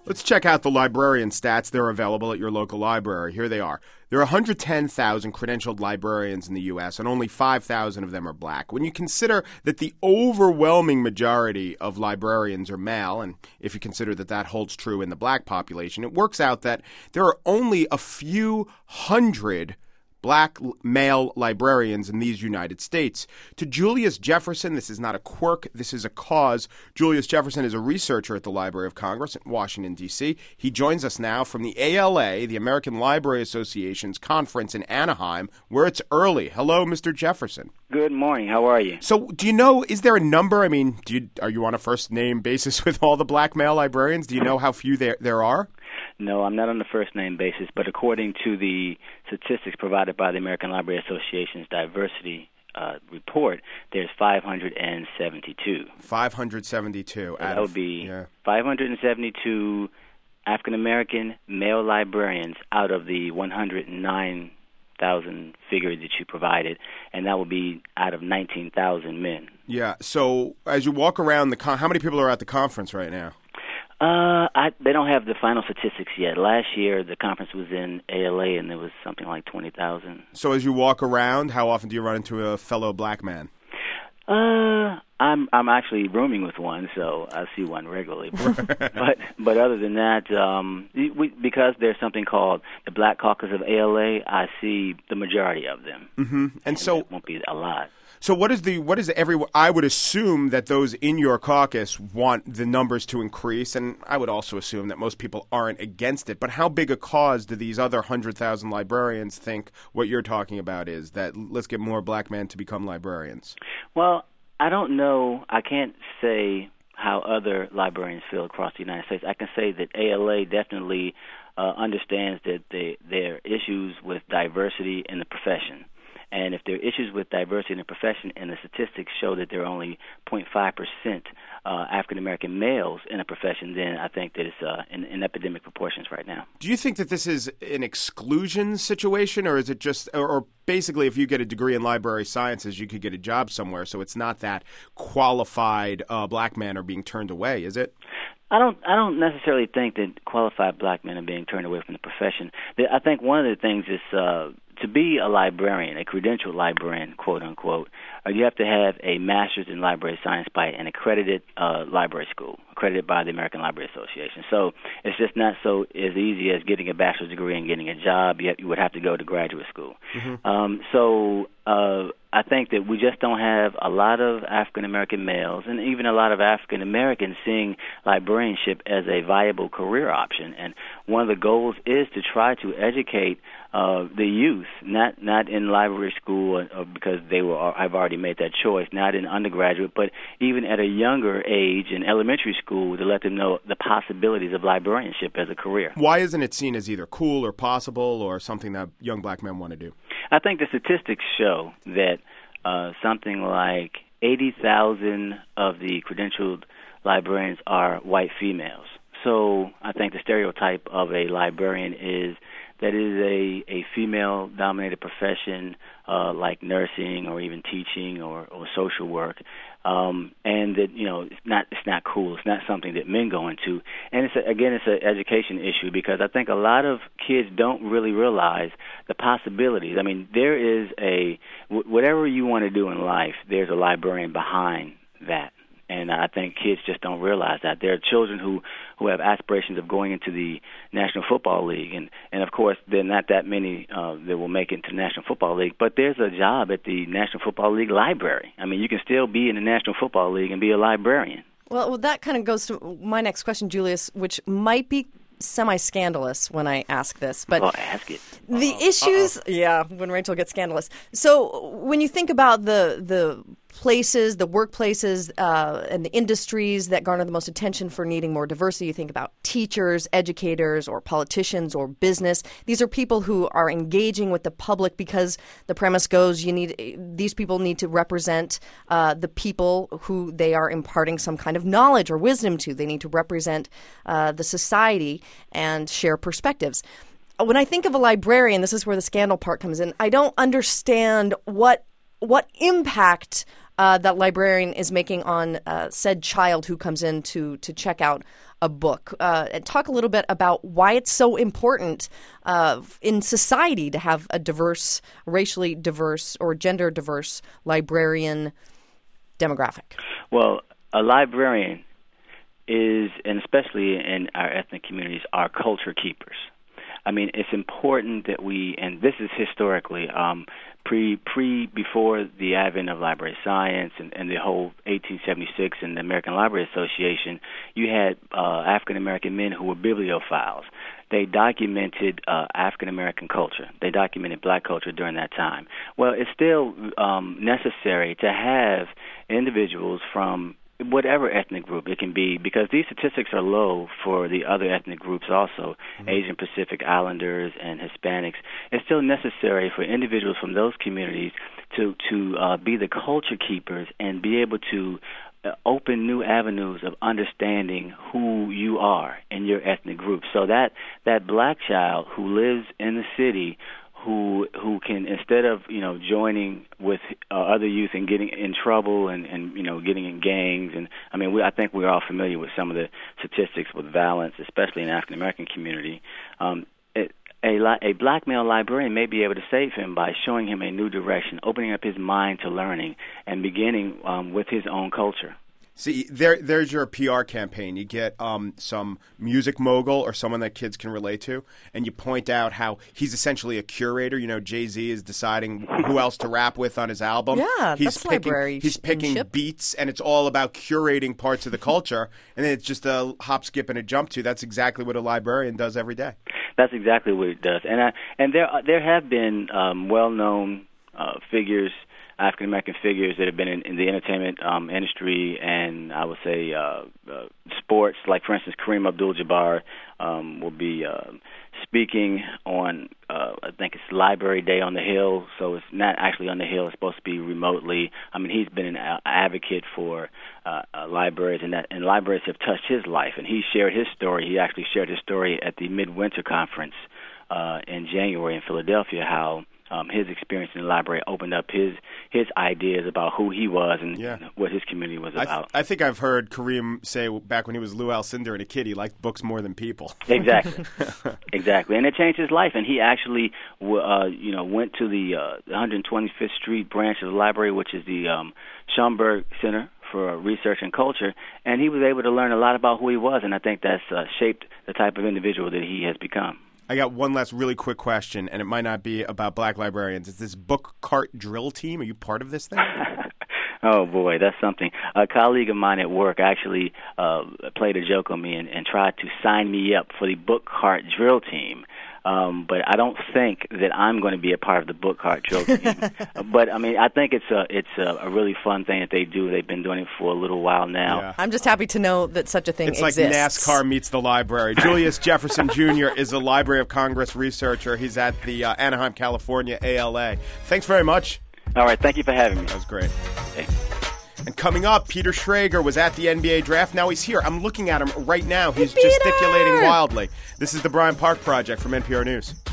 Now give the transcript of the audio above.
Let's check out the librarian stats. They're available at your local library. Here they are. There are 110,000 credentialed librarians in the U.S., and only 5,000 of them are black. When you consider that the overwhelming majority of librarians are male, and if you consider that that holds true in the black population, it works out that there are only a few hundred black male librarians in these United States. To Julius Jefferson, this is not a quirk, this is a cause. Julius Jefferson is a researcher at the Library of Congress in Washington, D.C. He joins us now from the ALA, the American Library Association's conference in Anaheim, where it's early. Hello, Mr. Jefferson. Good morning. How are you? So do you know, is there a number? I mean, are you on a first-name basis with all the black male librarians? Do you know how few there are? No, I'm not on the first-name basis, but according to the statistics provided by the American Library Association's diversity report, there's 572. 572. That would be 572 African-American male librarians out of the 109,000 figure that you provided, and that would be out of 19,000 men. Yeah, so as you walk around how many people are at the conference right now? They don't have the final statistics yet. Last year, the conference was in ALA, and there was something like 20,000. So as you walk around, how often do you run into a fellow black man? I'm actually rooming with one, so I see one regularly. but other than that, because there's something called the Black Caucus of ALA, I see the majority of them. Mm-hmm. And so it won't be a lot. So what is I would assume that those in your caucus want the numbers to increase, and I would also assume that most people aren't against it. But how big a cause do these other 100,000 librarians think what you're talking about is, that let's get more black men to become librarians? Well, I don't know. I can't say how other librarians feel across the United States. I can say that ALA definitely understands that there are issues with diversity in the profession. And if there are issues with diversity in the profession and the statistics show that there are only 0.5% African-American males in a profession, then I think that it's in epidemic proportions right now. Do you think that this is an exclusion situation, or is it just – or basically if you get a degree in library sciences, you could get a job somewhere, so it's not that qualified black men are being turned away, is it? I don't necessarily think that qualified black men are being turned away from the profession. I think one of the things is to be a librarian, a credentialed librarian, quote unquote, you have to have a master's in library science by an accredited library school, accredited by the American Library Association. So it's just not so as easy as getting a bachelor's degree and getting a job. You would have to go to graduate school. Mm-hmm. I think that we just don't have a lot of African-American males and even a lot of African-Americans seeing librarianship as a viable career option. And one of the goals is to try to educate the youth, not in library school because have already made that choice, not in undergraduate, but even at a younger age in elementary school to let them know the possibilities of librarianship as a career. Why isn't it seen as either cool or possible or something that young black men want to do? I think the statistics show that something like 80,000 of the credentialed librarians are white females. So I think the stereotype of a librarian is that it is a female-dominated profession like nursing or even teaching or social work, and that it's not cool. It's not something that men go into, and it's an education issue because I think a lot of kids don't really realize the possibilities. I mean, there is whatever you want to do in life, there's a librarian behind that. And I think kids just don't realize that. There are children who have aspirations of going into the National Football League. And of course, there are not that many that will make it into the National Football League. But there's a job at the National Football League library. I mean, you can still be in the National Football League and be a librarian. Well, that kind of goes to my next question, Julius, which might be semi-scandalous when I ask this. But ask it. The issues, when Rachel gets scandalous. So when you think about the places, the workplaces, and the industries that garner the most attention for needing more diversity, you think about teachers, educators, or politicians, or business. These are people who are engaging with the public because the premise goes these people need to represent the people who they are imparting some kind of knowledge or wisdom to. They need to represent the society and share perspectives. When I think of a librarian, this is where the scandal part comes in. I don't understand what impact that librarian is making on said child who comes in to check out a book. And talk a little bit about why it's so important in society to have a diverse, racially diverse or gender diverse librarian demographic. Well, a librarian is, and especially in our ethnic communities, are culture keepers. I mean, it's important that we, and this is historically, before the advent of library science and the whole 1876 and the American Library Association, you had African American men who were bibliophiles. They documented African American culture. They documented black culture during that time. Well, it's still necessary to have individuals from whatever ethnic group it can be, because these statistics are low for the other ethnic groups also, Asian Pacific Islanders and Hispanics. It's still necessary for individuals from those communities to be the culture keepers and be able to open new avenues of understanding who you are in your ethnic group. So that black child who lives in the city, who can, instead of joining with other youth and getting in trouble and getting in gangs, and I mean I think we're all familiar with some of the statistics with violence, especially in the African American community. A black male librarian may be able to save him by showing him a new direction, opening up his mind to learning, and beginning with his own culture. See, there's your PR campaign. You get some music mogul or someone that kids can relate to, and you point out how he's essentially a curator. Jay-Z is deciding who else to rap with on his album. Yeah, that's library. He's picking beats, and it's all about curating parts of the culture, and then it's just a hop, skip, and a jump to. That's exactly what a librarian does every day. That's exactly what it does. And there have been well-known figures, African-American figures that have been in the entertainment industry and I would say sports, like, for instance, Kareem Abdul-Jabbar will be speaking on, I think it's Library Day on the Hill, so it's not actually on the Hill, it's supposed to be remotely. I mean, he's been an advocate for libraries, and libraries have touched his life, and he shared his story. He actually shared his story at the Midwinter Conference in January in Philadelphia, how his experience in the library opened up his ideas about who he was and what his community was about. I think I've heard Kareem say back when he was Lou Alcindor and a kid, he liked books more than people. Exactly, exactly, and it changed his life. And he actually, went to the 125th Street branch of the library, which is the Schomburg Center for Research and Culture, and he was able to learn a lot about who he was. And I think that's shaped the type of individual that he has become. I got one last really quick question, and it might not be about black librarians. It's this book cart drill team. Are you part of this thing? Oh, boy, that's something. A colleague of mine at work actually played a joke on me and tried to sign me up for the book cart drill team. But I don't think that I'm going to be a part of the book cart drill team. But I mean, I think it's a really fun thing that they do. They've been doing it for a little while now. Yeah. I'm just happy to know that such a thing exists. It's like NASCAR meets the library. Julius Jefferson Jr. is a Library of Congress researcher. He's at the Anaheim, California ALA. Thanks very much. All right, thank you for having me. That was great. Okay. And coming up, Peter Schrager was at the NBA draft. Now he's here. I'm looking at him right now. He's gesticulating wildly. This is the Bryant Park Project from NPR News.